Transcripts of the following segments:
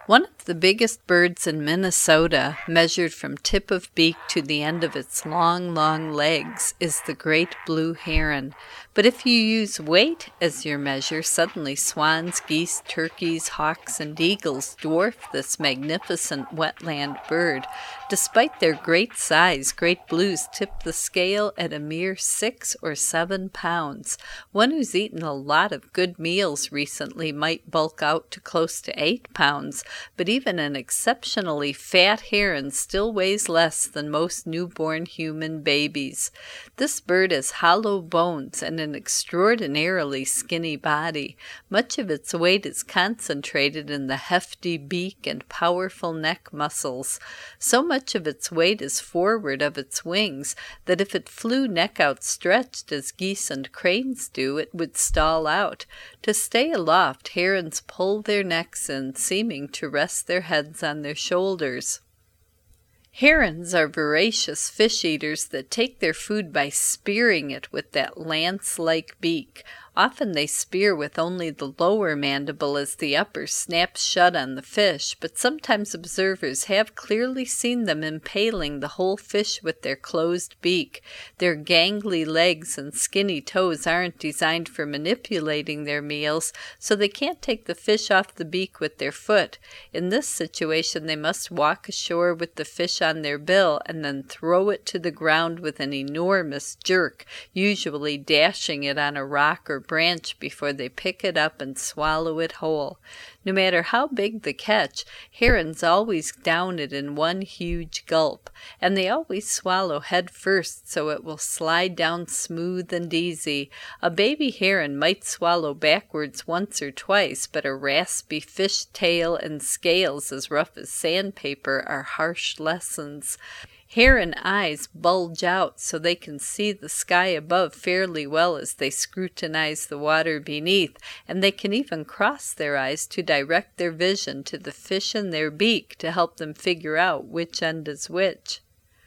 One of the biggest birds in Minnesota, measured from tip of beak to the end of its long, long legs, is the great blue heron. But if you use weight as your measure, suddenly swans, geese, turkeys, hawks, and eagles dwarf this magnificent wetland bird. Despite their great size, great blues tip the scale at a mere 6 or 7 pounds. One who's eaten a lot of good meals recently might bulk out to close to 8 pounds. But even an exceptionally fat heron still weighs less than most newborn human babies. This bird has hollow bones and an extraordinarily skinny body. Much of its weight is concentrated in the hefty beak and powerful neck muscles. So much of its weight is forward of its wings that if it flew neck outstretched as geese and cranes do, it would stall out. To stay aloft, herons pull their necks in, seeming to rest their heads on their shoulders. Herons are voracious fish eaters that take their food by spearing it with that lance-like beak. Often they spear with only the lower mandible as the upper snaps shut on the fish, but sometimes observers have clearly seen them impaling the whole fish with their closed beak. Their gangly legs and skinny toes aren't designed for manipulating their meals, so they can't take the fish off the beak with their foot. In this situation, they must walk ashore with the fish on their bill and then throw it to the ground with an enormous jerk, usually dashing it on a rock or branch before they pick it up and swallow it whole. No matter how big the catch, herons always down it in one huge gulp, and they always swallow head first so it will slide down smooth and easy. A baby heron might swallow backwards once or twice, but a raspy fish tail and scales as rough as sandpaper are harsh lessons. Heron eyes bulge out so they can see the sky above fairly well as they scrutinize the water beneath, and they can even cross their eyes to direct their vision to the fish in their beak to help them figure out which end is which.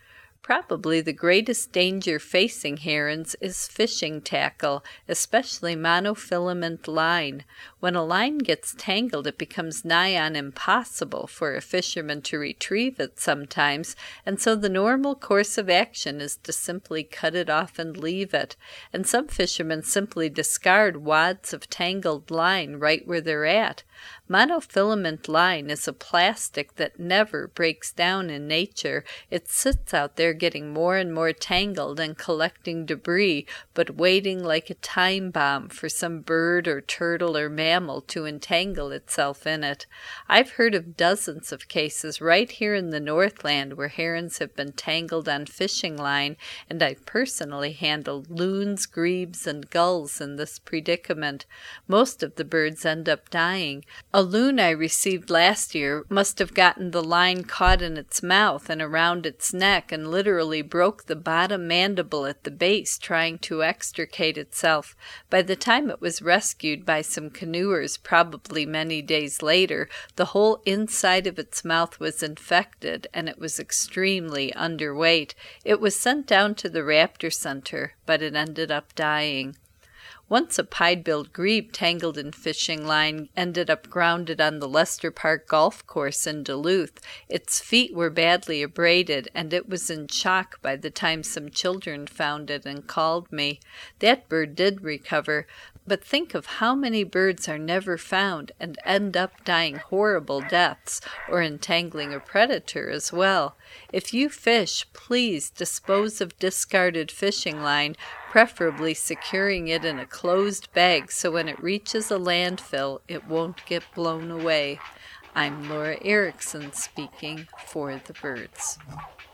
Probably the greatest danger facing herons is fishing tackle, especially monofilament line. When a line gets tangled, it becomes nigh on impossible for a fisherman to retrieve it sometimes, and so the normal course of action is to simply cut it off and leave it. And some fishermen simply discard wads of tangled line right where they're at. Monofilament line is a plastic that never breaks down in nature. It sits out there getting more and more tangled and collecting debris, but waiting like a time bomb for some bird or turtle or mammal to entangle itself in it. I've heard of dozens of cases right here in the Northland where herons have been tangled on fishing line, and I've personally handled loons, grebes, and gulls in this predicament. Most of the birds end up dying. A loon I received last year must have gotten the line caught in its mouth and around its neck and literally broke the bottom mandible at the base trying to extricate itself. By the time it was rescued by some canoers, probably many days later, the whole inside of its mouth was infected and it was extremely underweight. It was sent down to the Raptor Center, but it ended up dying. Once a pied-billed grebe tangled in fishing line ended up grounded on the Lester Park golf course in Duluth. Its feet were badly abraded, and it was in shock by the time some children found it and called me. That bird did recover, but think of how many birds are never found and end up dying horrible deaths or entangling a predator as well. If you fish, please dispose of discarded fishing line, preferably securing it in a closed bag so when it reaches a landfill, it won't get blown away. I'm Laura Erickson speaking for the birds.